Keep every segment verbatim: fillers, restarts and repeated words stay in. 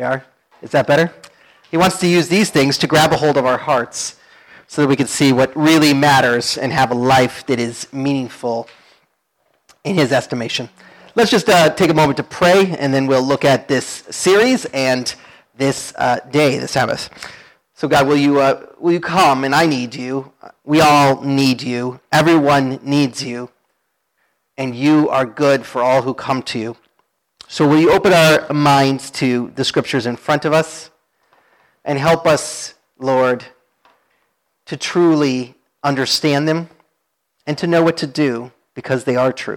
We are? Is that better? He wants to use these things to grab a hold of our hearts so that we can see what really matters and have a life that is meaningful in his estimation. Let's just uh, take a moment to pray, and then we'll look at this series and this uh, day, the Sabbath. So God, will you uh, will you come? And I need you. We all need you. Everyone needs you. And you are good for all who come to you. So will you open our minds to the scriptures in front of us and help us, Lord, to truly understand them and to know what to do because they are true.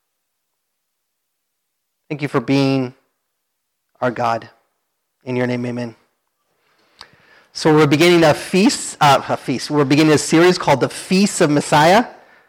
Thank you for being our God. In your name, amen. So we're beginning a feast, uh, a feast. We're beginning a series called the Feast of Messiah.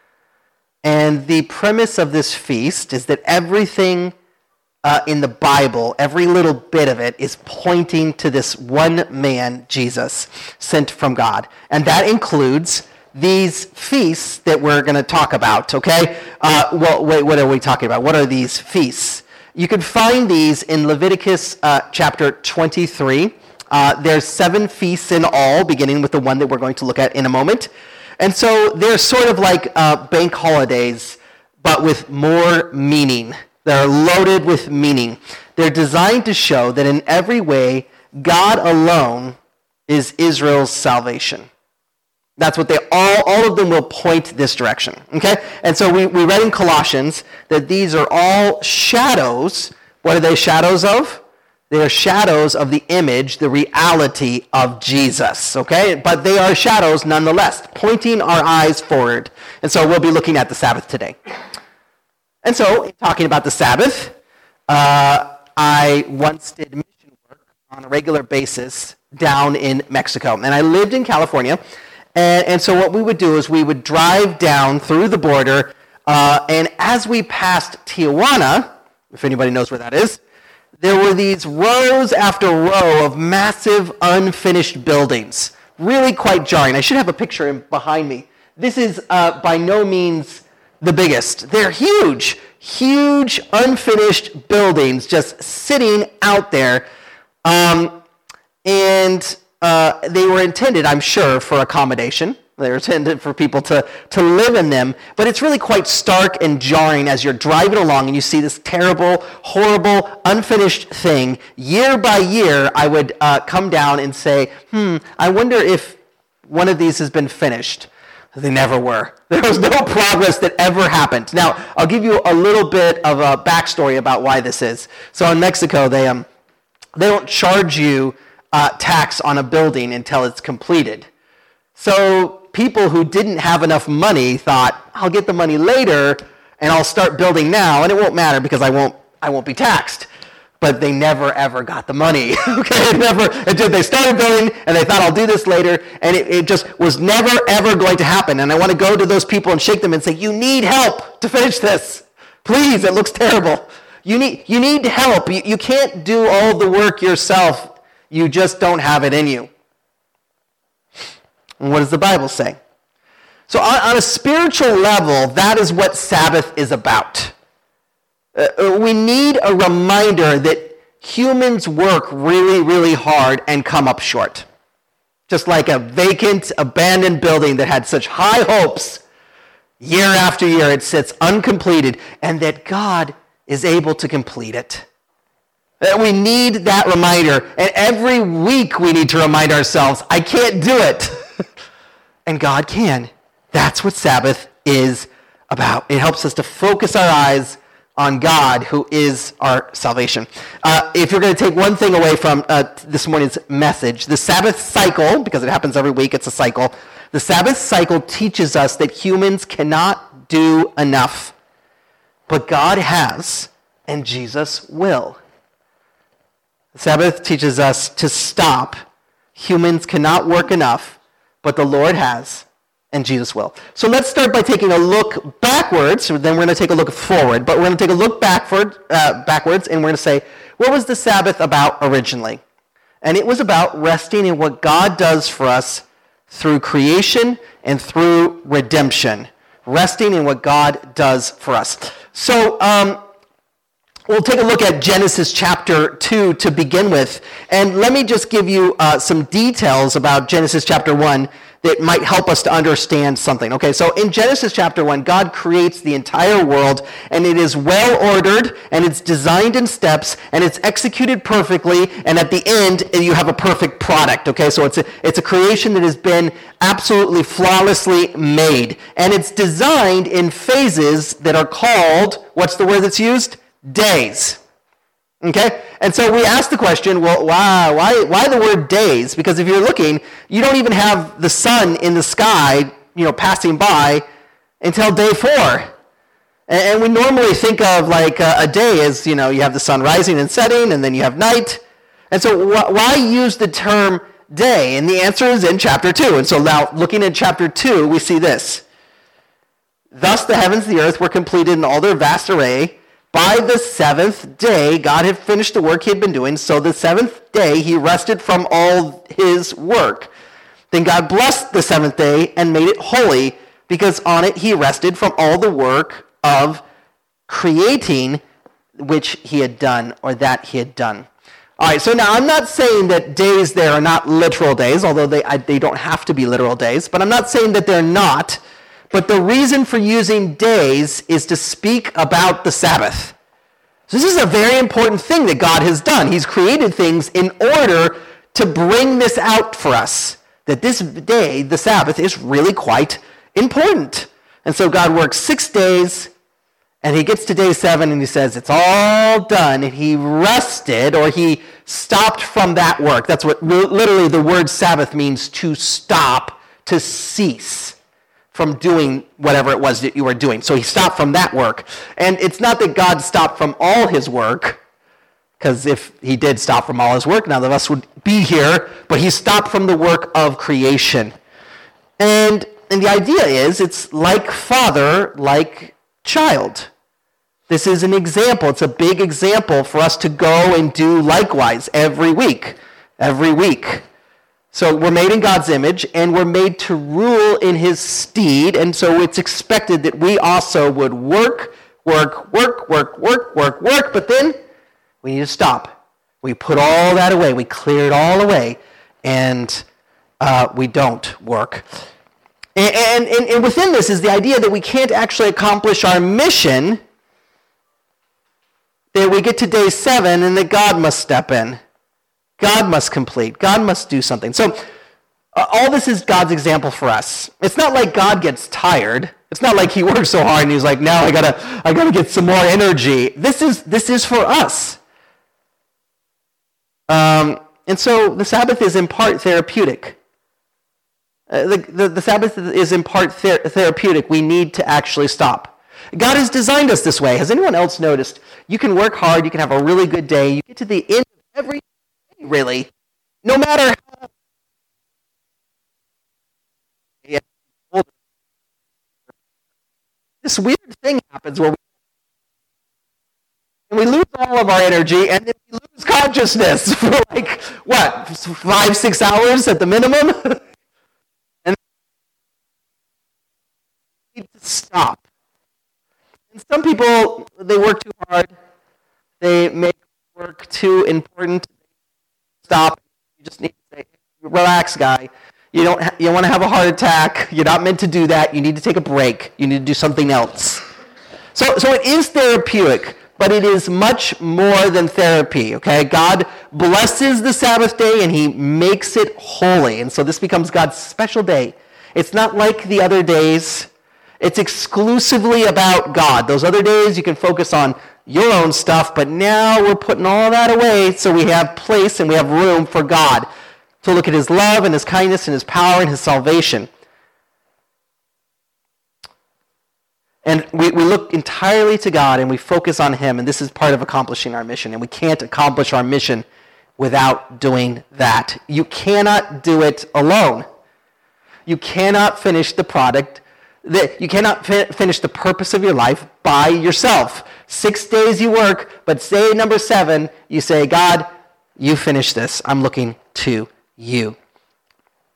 And the premise of this feast is that everything uh, in the Bible, every little bit of it, is pointing to this one man, Jesus, sent from God. And that includes these feasts that we're going to talk about, okay? Uh, well, wait, what are we talking about? What are these feasts? You can find these in Leviticus uh, chapter twenty-three. Uh, there's seven feasts in all, beginning with the one that we're going to look at in a moment. And so they're sort of like uh, bank holidays, but with more meaning. They're loaded with meaning. They're designed to show that in every way, God alone is Israel's salvation. That's what they all, all of them will point this direction, okay? And so we, we read in Colossians that these are all shadows. What are they shadows of? They are shadows of the image, the reality of Jesus, okay? But they are shadows nonetheless, pointing our eyes forward. And so we'll be looking at the Sabbath today. And so, in talking about the Sabbath, uh, I once did mission work on a regular basis down in Mexico. And I lived in California. And, and so what we would do is we would drive down through the border, uh, and as we passed Tijuana, if anybody knows where that is, there were these rows after row of massive unfinished buildings. Really quite jarring. I should have a picture in, behind me. This is uh, by no means the biggest. They're huge, huge unfinished buildings just sitting out there. Um, and uh, they were intended, I'm sure, for accommodation. They were intended for people to, to live in them. But it's really quite stark and jarring as you're driving along and you see this terrible, horrible, unfinished thing. Year by year, I would uh, come down and say, hmm, I wonder if one of these has been finished. They never were. There was no progress that ever happened. Now, I'll give you a little bit of a backstory about why this is. So in Mexico, they um they don't charge you uh, tax on a building until it's completed. So people who didn't have enough money thought, I'll get the money later and I'll start building now, and it won't matter because I won't I won't be taxed. But they never, ever got the money. Okay, it never, it just, they started building, and they thought, I'll do this later, and it, it just was never, ever going to happen. And I want to go to those people and shake them and say, you need help to finish this. Please, it looks terrible. You need, you need help. You, you can't do all the work yourself. You just don't have it in you. And what does the Bible say? So on, on a spiritual level, that is what Sabbath is about. Uh, we need a reminder that humans work really, really hard and come up short. Just like a vacant, abandoned building that had such high hopes, year after year it sits uncompleted, and that God is able to complete it. Uh, we need that reminder, and every week we need to remind ourselves, I can't do it. And God can. That's what Sabbath is about. It helps us to focus our eyes on God, who is our salvation. Uh, if you're going to take one thing away from uh, this morning's message, the Sabbath cycle, because it happens every week, it's a cycle, the Sabbath cycle teaches us that humans cannot do enough, but God has, and Jesus will. The Sabbath teaches us to stop. Humans cannot work enough, but the Lord has, and Jesus will. So let's start by taking a look backwards. Then we're going to take a look forward. But we're going to take a look backward, uh, backwards, and we're going to say, what was the Sabbath about originally? And it was about resting in what God does for us through creation and through redemption. Resting in what God does for us. So um, We'll take a look at Genesis chapter two to begin with. And let me just give you uh, some details about Genesis chapter one that might help us to understand something. Okay, so in Genesis chapter one, God creates the entire world, and it is well ordered, and it's designed in steps, and it's executed perfectly, and at the end, you have a perfect product. Okay, so it's a, it's a creation that has been absolutely flawlessly made. And it's designed in phases that are called, what's the word that's used? Days. Okay? And so we ask the question, well, why, why, why the word days? Because if you're looking, you don't even have the sun in the sky, you know, passing by until day four. And, and we normally think of like a, a day as, you know, you have the sun rising and setting, and then you have night. And so wh- why use the term day? And the answer is in chapter two. And so now looking at chapter two, we see this. Thus the heavens and the earth were completed in all their vast array. By the seventh day, God had finished the work he had been doing. So the seventh day, he rested from all his work. Then God blessed the seventh day and made it holy, because on it he rested from all the work of creating which he had done, or that he had done. All right, so now I'm not saying that days there are not literal days, although they, I, they don't have to be literal days, but I'm not saying that they're not. But the reason for using days is to speak about the Sabbath. So this is a very important thing that God has done. He's created things in order to bring this out for us, that this day, the Sabbath, is really quite important. And so God works six days, and he gets to day seven, and he says, it's all done, and he rested, or he stopped from that work. That's what literally the word Sabbath means, to stop, to cease from doing whatever it was that you were doing. So he stopped from that work. And it's not that God stopped from all his work, because if he did stop from all his work, none of us would be here, but he stopped from the work of creation. And, and the idea is, it's like father, like child. This is an example. It's a big example for us to go and do likewise every week. Every week. So we're made in God's image, and we're made to rule in his stead, and so it's expected that we also would work, work, work, work, work, work, work, but then we need to stop. We put all that away. We clear it all away, and uh, we don't work. And, and, and within this is the idea that we can't actually accomplish our mission, that we get to day seven, and that God must step in. God must complete. God must do something. So uh, all this is God's example for us. It's not like God gets tired. It's not like he works so hard and he's like, now I gotta, I gotta get some more energy. This is, this is for us. Um, and so the Sabbath is in part therapeutic. Uh, the, the, the Sabbath is in part ther- therapeutic. We need to actually stop. God has designed us this way. Has anyone else noticed? You can work hard. You can have a really good day. You get to the end of every really, no matter how yeah. This weird thing happens where we, and we lose all of our energy, and then we lose consciousness for like, what, five, six hours at the minimum? And we need to stop. And some people, they work too hard. They make work too important. Stop. You just need to say, relax, guy. You don't ha- you want to have a heart attack. You're not meant to do that. You need to take a break. You need to do something else. So, so it is therapeutic, but it is much more than therapy, okay? God blesses the Sabbath day, and he makes it holy. And so this becomes God's special day. It's not like the other days. It's exclusively about God. Those other days you can focus on your own stuff, but now we're putting all that away so we have place and we have room for God to look at his love and his kindness and his power and his salvation. And we, we look entirely to God and we focus on him, and this is part of accomplishing our mission. And we can't accomplish our mission without doing that. You cannot do it alone. You cannot finish the product that you cannot fi- finish the purpose of your life by yourself. Six days you work, but day number seven, you say, God, you finish this. I'm looking to you.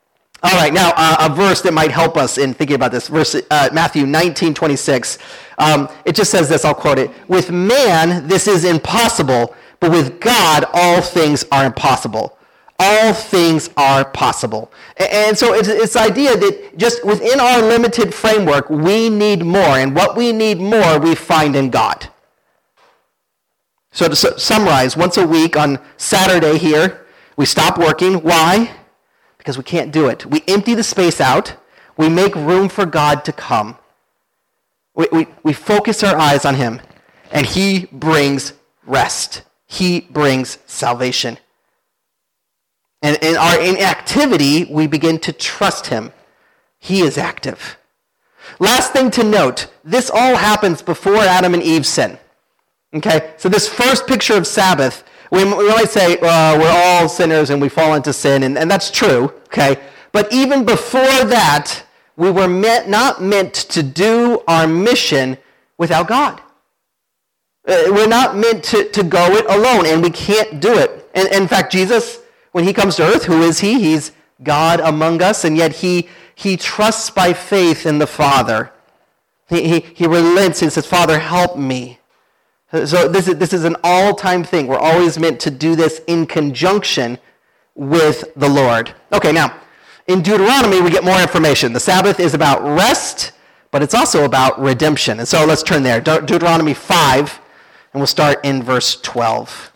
All right, now uh, a verse that might help us in thinking about this. Verse uh, Matthew nineteen twenty-six. Um, it just says this, I'll quote it. With man, this is impossible, but with God, all things are impossible. All things are possible. And so it's, it's the idea that just within our limited framework, we need more. And what we need more, we find in God. So to su- summarize, once a week on Saturday here, we stop working. Why? Because we can't do it. We empty the space out. We make room for God to come. We, we, we focus our eyes on him, and he brings rest. He brings salvation. And in our inactivity, we begin to trust him. He is active. Last thing to note, this all happens before Adam and Eve sin. Okay, so this first picture of Sabbath, we, we might say uh, we're all sinners and we fall into sin, and, and that's true, okay? But even before that, we were meant, not meant to do our mission without God. Uh, we're not meant to, to go it alone, and we can't do it. And, and in fact, Jesus, when he comes to earth, who is he? He's God among us, and yet he, he trusts by faith in the Father. He, he, he relents and says, Father, help me. So this is, this is an all-time thing. We're always meant to do this in conjunction with the Lord. Okay, now, in Deuteronomy, we get more information. The Sabbath is about rest, but it's also about redemption. And so let's turn there. De- Deuteronomy five, and we'll start in verse twelve.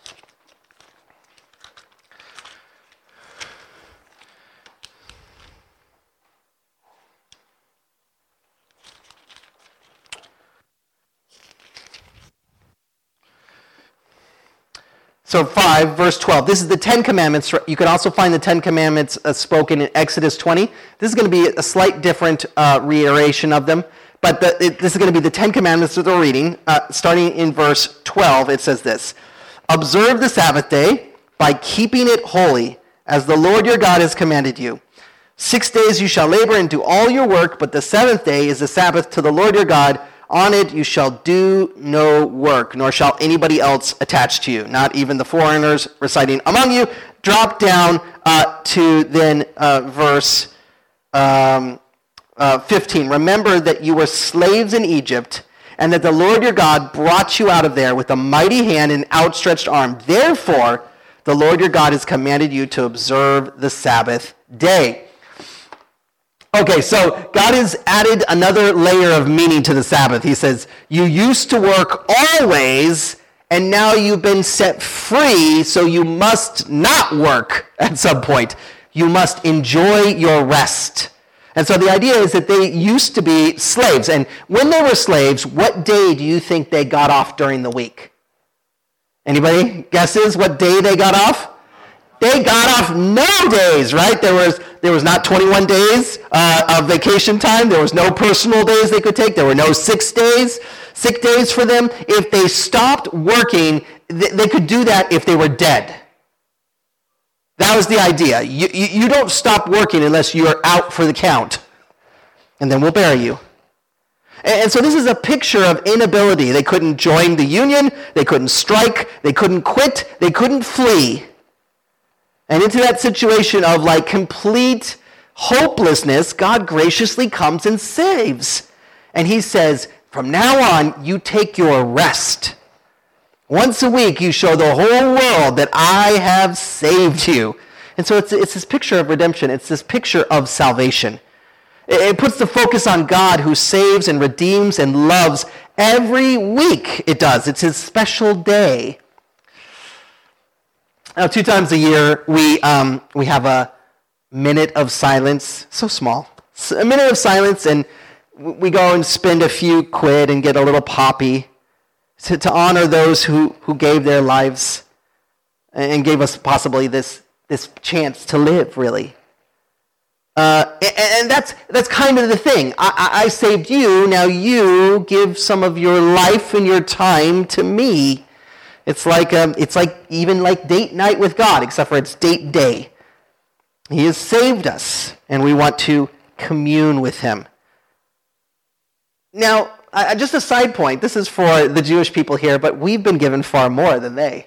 So five, verse twelve. This is the Ten Commandments. You can also find the Ten Commandments uh, spoken in Exodus twenty. This is going to be a slight different uh, reiteration of them. But the, it, this is going to be the Ten Commandments that we're reading. Uh, starting in verse twelve, it says this. Observe the Sabbath day by keeping it holy, as the Lord your God has commanded you. Six days you shall labor and do all your work, but the seventh day is the Sabbath to the Lord your God. On it you shall do no work, nor shall anybody else attach to you, not even the foreigners residing among you. Drop down uh, to then uh, verse um, uh, fifteen. Remember that you were slaves in Egypt, and that the Lord your God brought you out of there with a mighty hand and outstretched arm. Therefore, the Lord your God has commanded you to observe the Sabbath day. Okay, so God has added another layer of meaning to the Sabbath. He says, you used to work always, and now you've been set free, so you must not work at some point. You must enjoy your rest. And so the idea is that they used to be slaves. And when they were slaves, what day do you think they got off during the week? Anybody guesses what day they got off? They got off no days, right? There was there was not twenty-one days uh, of vacation time. There was no personal days they could take. There were no six days, sick days for them. If they stopped working, th- they could do that if they were dead. That was the idea. You, you, you don't stop working unless you are out for the count, and then we'll bury you. And, and so this is a picture of inability. They couldn't join the union. They couldn't strike. They couldn't quit. They couldn't flee. And into that situation of like complete hopelessness, God graciously comes and saves. And he says, from now on, you take your rest. Once a week, you show the whole world that I have saved you. And so it's, it's this picture of redemption. It's this picture of salvation. It, it puts the focus on God who saves and redeems and loves every week. It does. It's his special day. Now, two times a year, we um, we have a minute of silence. So small. So a minute of silence, and we go and spend a few quid and get a little poppy to, to honor those who, who gave their lives and gave us possibly this, this chance to live, really. Uh, and, and that's that's kind of the thing. I, I, I saved you, now you give some of your life and your time to me. It's like um, it's like even like date night with God, except for it's date day. He has saved us, and we want to commune with him. Now, uh, just a side point. This is for the Jewish people here, but we've been given far more than they.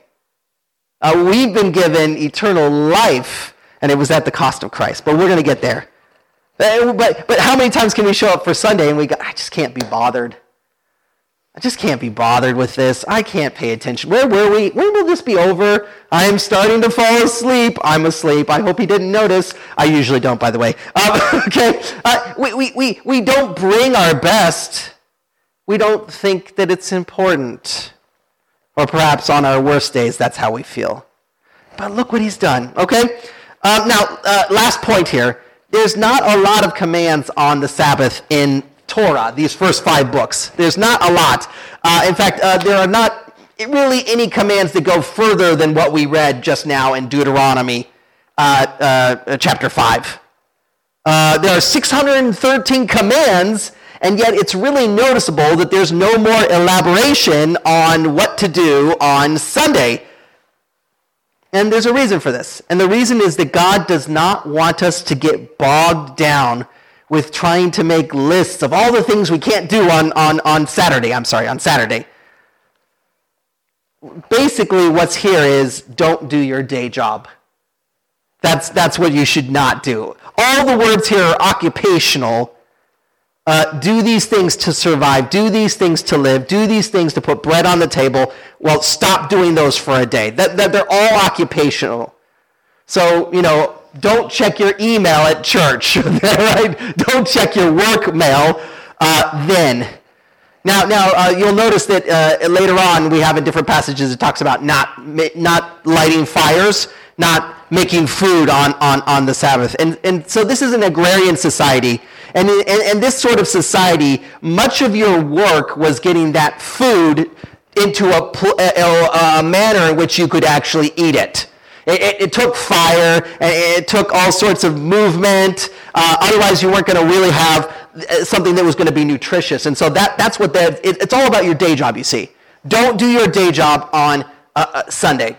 Uh, we've been given eternal life, and it was at the cost of Christ. But we're going to get there. But, but how many times can we show up for Sunday and we go, I just can't be bothered. I just can't be bothered with this. I can't pay attention. Where were we? When will this be over? I am starting to fall asleep. I'm asleep. I hope he didn't notice. I usually don't, by the way. Um, okay, uh, we, we, we, we don't bring our best. We don't think that it's important. Or perhaps on our worst days, that's how we feel. But look what he's done, okay? Um, now, uh, last point here. There's not a lot of commands on the Sabbath in Torah, these first five books. There's not a lot. Uh, in fact, uh, there are not really any commands that go further than what we read just now in Deuteronomy uh, uh, chapter five. Uh, there are six hundred thirteen commands, and yet it's really noticeable that there's no more elaboration on what to do on Sunday. And there's a reason for this. And the reason is that God does not want us to get bogged down with trying to make lists of all the things we can't do on, on, on Saturday. I'm sorry, on Saturday. Basically, what's here is don't do your day job. That's, that's what you should not do. All the words here are occupational. Uh, do these things to survive. Do these things to live. Do these things to put bread on the table. Well, stop doing those for a day. That, that they're all occupational. So, you know, don't check your email at church, right? Don't check your work mail uh, then. Now, now uh, you'll notice that uh, later on we have in different passages it talks about not not lighting fires, not making food on, on, on the Sabbath. And, and so this is an agrarian society. And in, and, and this sort of society, much of your work was getting that food into a, a, a manner in which you could actually eat it. It, it, it took fire, and it took all sorts of movement. Uh, otherwise, you weren't going to really have something that was going to be nutritious. And so that, that's what that, it, it's all about your day job, you see. Don't do your day job on uh, uh, Sunday.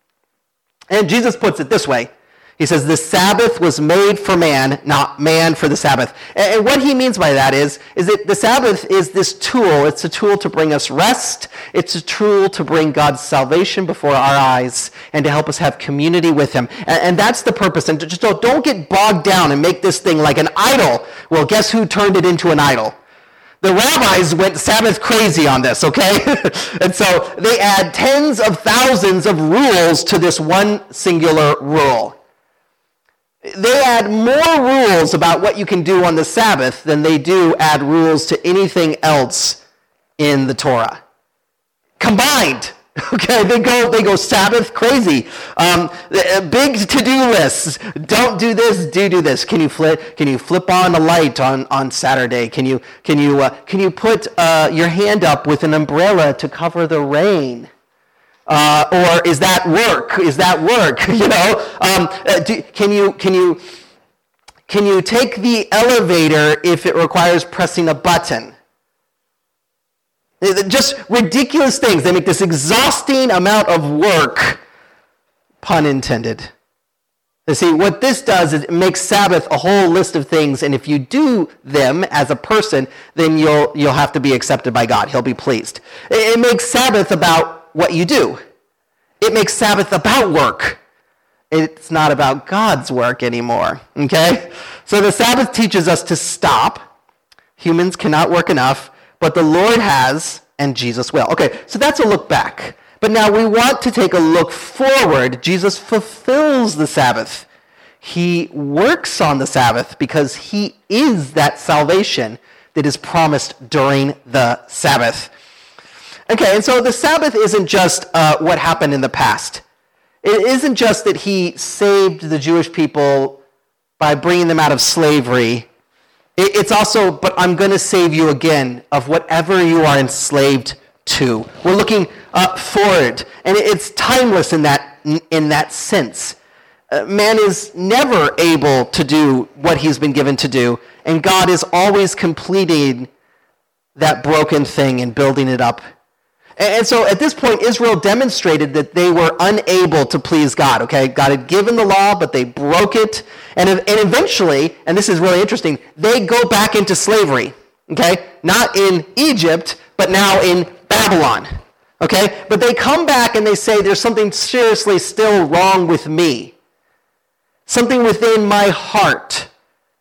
And Jesus puts it this way. He says, the Sabbath was made for man, not man for the Sabbath. And, and what he means by that is, is that the Sabbath is this tool. It's a tool to bring us rest. It's a tool to bring God's salvation before our eyes and to help us have community with him. And, and that's the purpose. And just don't, don't get bogged down and make this thing like an idol. Well, guess who turned it into an idol? The rabbis went Sabbath crazy on this, okay? And so they add tens of thousands of rules to this one singular rule. They add more rules about what you can do on the Sabbath than they do add rules to anything else in the Torah. Combined, okay? They go they go Sabbath crazy. Um, big to-do lists. Don't do this, do do this. Can you flip? Can you flip on a light on, on Saturday? Can you can you uh, can you put uh, your hand up with an umbrella to cover the rain? Uh, or is that work? Is that work? You know, um, uh, do, can you can you can you take the elevator if it requires pressing a button? Just ridiculous things. They make this exhausting amount of work, pun intended. You see, what this does is it makes Sabbath a whole list of things, and if you do them as a person, then you'll you'll have to be accepted by God. He'll be pleased. It, it makes Sabbath about what you do. It makes Sabbath about work. It's not about God's work anymore, okay? So the Sabbath teaches us to stop. Humans cannot work enough, but the Lord has, and Jesus will. Okay, so that's a look back. But now we want to take a look forward. Jesus fulfills the Sabbath. He works on the Sabbath because he is that salvation that is promised during the Sabbath. Okay, and so the Sabbath isn't just uh, what happened in the past. It isn't just that he saved the Jewish people by bringing them out of slavery. It, it's also, but I'm going to save you again of whatever you are enslaved to. We're looking uh, forward, and it, it's timeless in that in that sense. Uh, man is never able to do what he's been given to do, and God is always completing that broken thing and building it up. And so at this point, Israel demonstrated that they were unable to please God, okay? God had given the law, but they broke it. And, and eventually, and this is really interesting, they go back into slavery, okay? Not in Egypt, but now in Babylon, okay? But they come back and they say, there's something seriously still wrong with me. Something within my heart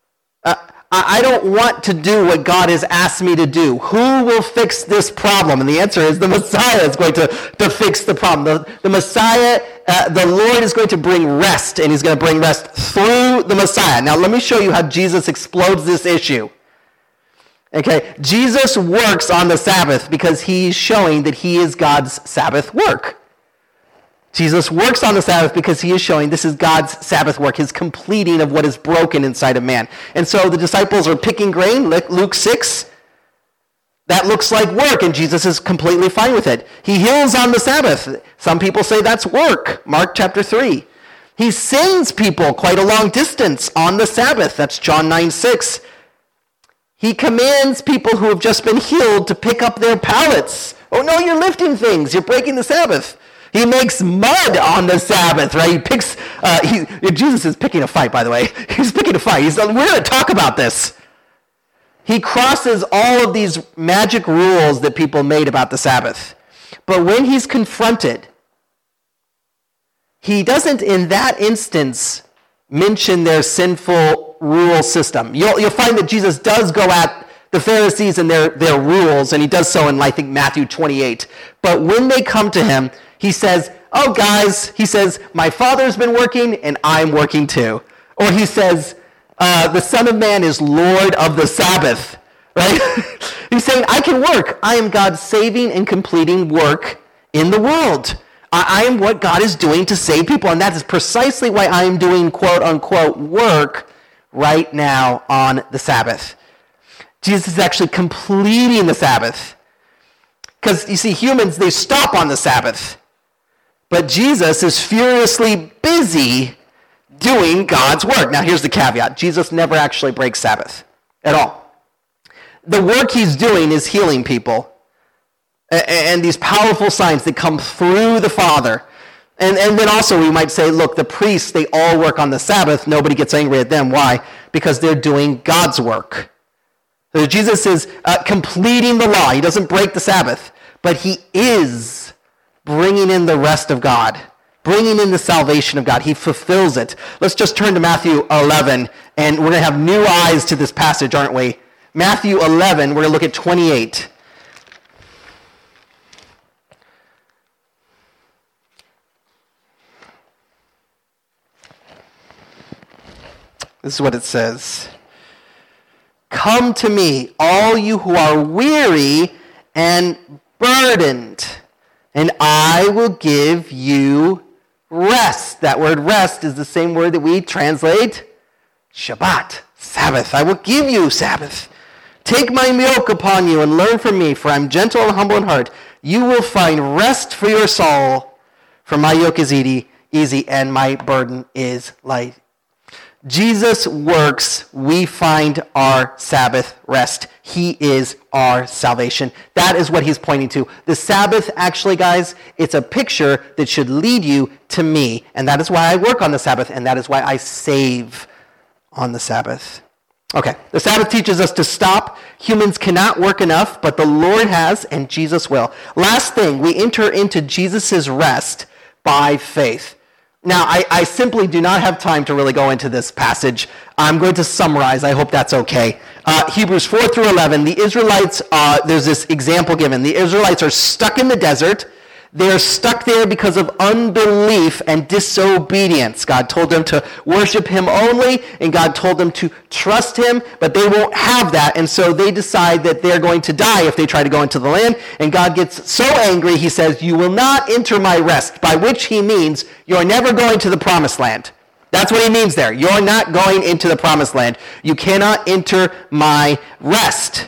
Uh, I don't want to do what God has asked me to do. Who will fix this problem? And the answer is the Messiah is going to, to fix the problem. The, the Messiah, uh, the Lord is going to bring rest, and he's going to bring rest through the Messiah. Now, let me show you how Jesus explodes this issue. Okay, Jesus works on the Sabbath because he's showing that he is God's Sabbath work. Jesus works on the Sabbath because he is showing this is God's Sabbath work, his completing of what is broken inside of man. And so the disciples are picking grain, Luke six. That looks like work, and Jesus is completely fine with it. He heals on the Sabbath. Some people say that's work, Mark chapter three. He sends people quite a long distance on the Sabbath. That's John nine six. He commands people who have just been healed to pick up their pallets. Oh no, you're lifting things. You're breaking the Sabbath. He makes mud on the Sabbath, right? He picks, uh, he, Jesus is picking a fight, by the way. He's picking a fight. He's, we're going to talk about this. He crosses all of these magic rules that people made about the Sabbath. But when he's confronted, he doesn't, in that instance, mention their sinful rule system. You'll, you'll find that Jesus does go at the Pharisees and their, their rules, and he does so in, I think, Matthew twenty-eight. But when they come to him, he says, oh, guys, he says, my Father's been working, and I'm working too. Or he says, uh, the Son of Man is Lord of the Sabbath, right? He's saying, I can work. I am God's saving and completing work in the world. I, I am what God is doing to save people, and that is precisely why I am doing, quote, unquote, work right now on the Sabbath. Jesus is actually completing the Sabbath. Because, you see, humans, they stop on the Sabbath. But Jesus is furiously busy doing God's work. Now, here's the caveat. Jesus never actually breaks Sabbath at all. The work he's doing is healing people. And these powerful signs that come through the Father. And, and then also we might say, look, the priests, they all work on the Sabbath. Nobody gets angry at them. Why? Because they're doing God's work. So Jesus is uh, completing the law. He doesn't break the Sabbath. But he is bringing in the rest of God, bringing in the salvation of God. He fulfills it. Let's just turn to Matthew eleven, and we're going to have new eyes to this passage, aren't we? Matthew eleven, we're going to look at twenty-eight. This is what it says. Come to me, all you who are weary and burdened, and I will give you rest. That word rest is the same word that we translate Shabbat, Sabbath. I will give you Sabbath. Take my yoke upon you and learn from me, for I am gentle and humble in heart. You will find rest for your soul, for my yoke is easy, easy and my burden is light. Jesus works, we find our Sabbath rest. He is our salvation. That is what he's pointing to. The Sabbath, actually, guys, it's a picture that should lead you to me. And that is why I work on the Sabbath, and that is why I save on the Sabbath. Okay, the Sabbath teaches us to stop. Humans cannot work enough, but the Lord has, and Jesus will. Last thing, we enter into Jesus' rest by faith. Now, I, I simply do not have time to really go into this passage. I'm going to summarize. I hope that's okay. Uh, Hebrews four through eleven, the Israelites, uh, there's this example given. The Israelites are stuck in the desert. They're stuck there because of unbelief and disobedience. God told them to worship him only, and God told them to trust him, but they won't have that, and so they decide that they're going to die if they try to go into the land, and God gets so angry, he says, you will not enter my rest, by which he means you're never going to the promised land. That's what he means there. You're not going into the promised land. You cannot enter my rest.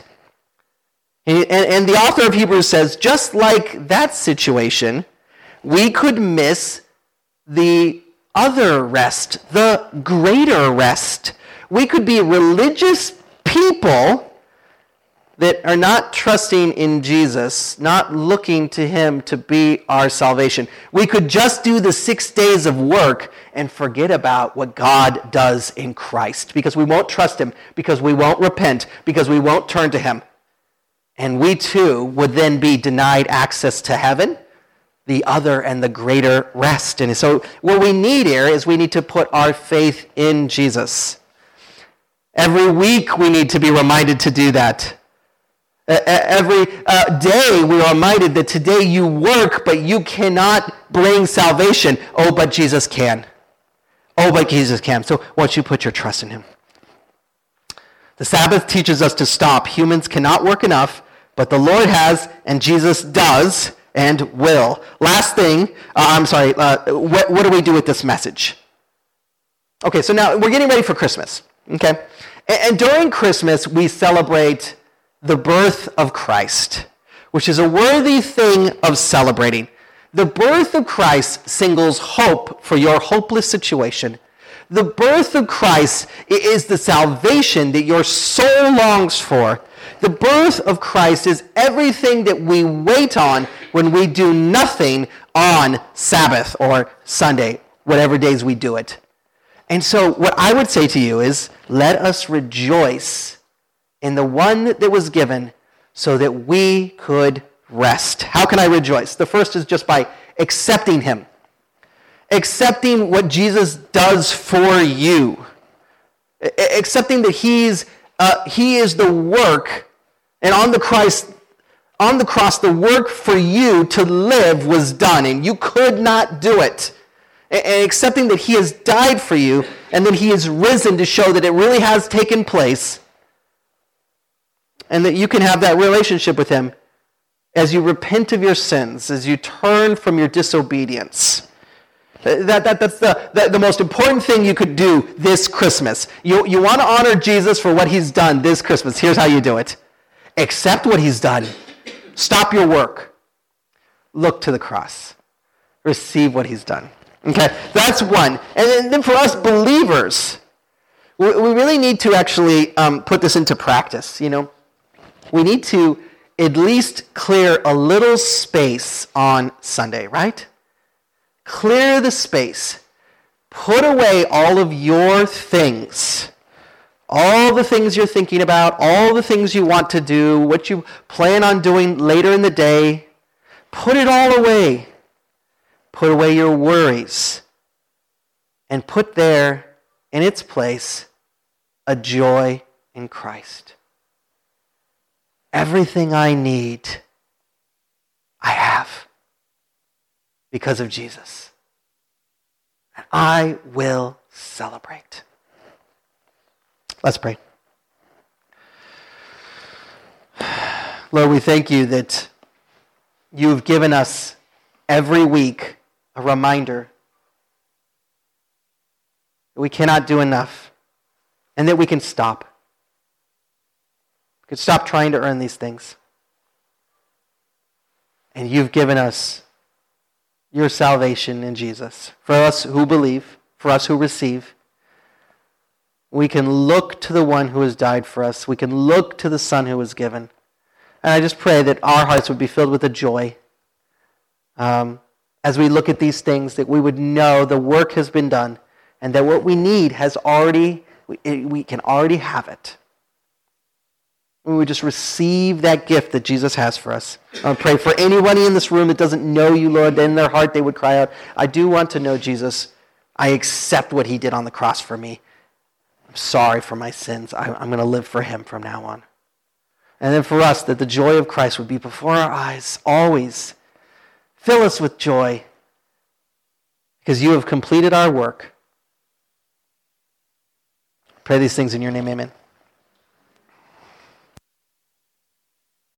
And, and the author of Hebrews says, just like that situation, we could miss the other rest, the greater rest. We could be religious people that are not trusting in Jesus, not looking to him to be our salvation. We could just do the six days of work and forget about what God does in Christ, because we won't trust him, because we won't repent, because we won't turn to him. And we too would then be denied access to heaven, the other and the greater rest. And so what we need here is we need to put our faith in Jesus. Every week we need to be reminded to do that. Every uh, day we are reminded that today you work, but you cannot bring salvation. Oh, but Jesus can. Oh, but Jesus can. So once you put your trust in him. The Sabbath teaches us to stop. Humans cannot work enough, but the Lord has, and Jesus does and will. Last thing, uh, I'm sorry, uh, what, what do we do with this message? Okay, so now we're getting ready for Christmas, okay? And, and during Christmas, we celebrate the birth of Christ, which is a worthy thing of celebrating. The birth of Christ signals hope for your hopeless situation. The birth of Christ is the salvation that your soul longs for. The birth of Christ is everything that we wait on when we do nothing on Sabbath or Sunday, whatever days we do it. And so what I would say to you is, let us rejoice in the one that was given so that we could rest. How can I rejoice? The first is just by accepting him. Accepting what Jesus does for you. Accepting that he's uh, he is the work, and on the Christ, on the cross, the work for you to live was done, and you could not do it. And accepting that he has died for you, and that he is risen to show that it really has taken place, and that you can have that relationship with him as you repent of your sins, as you turn from your disobedience. That, that, that's the, the, the most important thing you could do this Christmas. You, you want to honor Jesus for what he's done this Christmas. Here's how you do it. Accept what he's done. Stop your work. Look to the cross. Receive what he's done. Okay, that's one. And then for us believers, we, we really need to actually um, put this into practice. You know, we need to at least clear a little space on Sunday, right? Clear the space. Put away all of your things. All the things you're thinking about, all the things you want to do, what you plan on doing later in the day. Put it all away. Put away your worries. And put there, in its place, a joy in Christ. Everything I need, I have. Because of Jesus. And I will celebrate. Let's pray. Lord, we thank you that you've given us every week a reminder that we cannot do enough and that we can stop. We can stop trying to earn these things. And you've given us your salvation in Jesus. For us who believe, for us who receive, we can look to the one who has died for us. We can look to the Son who was given. And I just pray that our hearts would be filled with a joy um, as we look at these things, that we would know the work has been done and that what we need has already, we, we can already have it. We would just receive that gift that Jesus has for us. I pray for anybody in this room that doesn't know you, Lord, that in their heart they would cry out, I do want to know Jesus. I accept what he did on the cross for me. I'm sorry for my sins. I, I'm going to live for him from now on. And then for us, that the joy of Christ would be before our eyes always. Fill us with joy because you have completed our work. Pray these things in your name, amen.